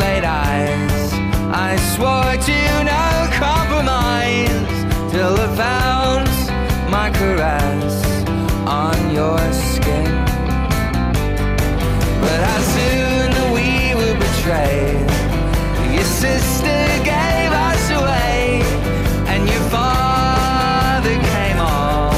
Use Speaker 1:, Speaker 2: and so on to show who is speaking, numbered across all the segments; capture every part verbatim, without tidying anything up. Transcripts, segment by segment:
Speaker 1: great eyes. I swore to no compromise till I found my caress on your skin. But how soon we were betrayed. Your sister gave us away, and your father came all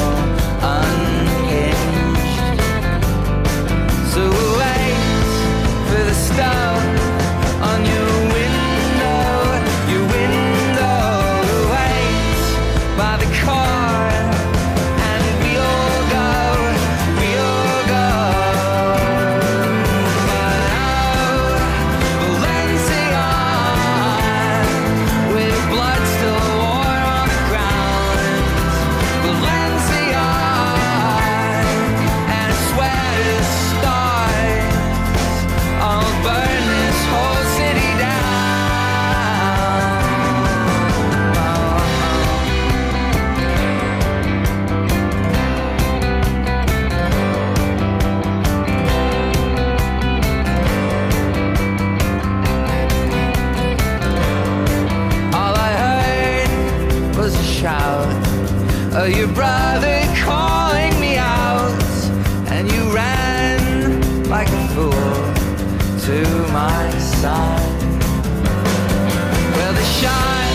Speaker 1: unhinged. So wait for the star on your window, your window. Wait by the car, and we all go, we all go. But oh, Valencia, with blood still warm on the ground. Valencia, and I swear to the stars, I'll burn this whole city down. All I heard was a shout of your brother calling me out, and you ran like a fool to my side. Well, the shine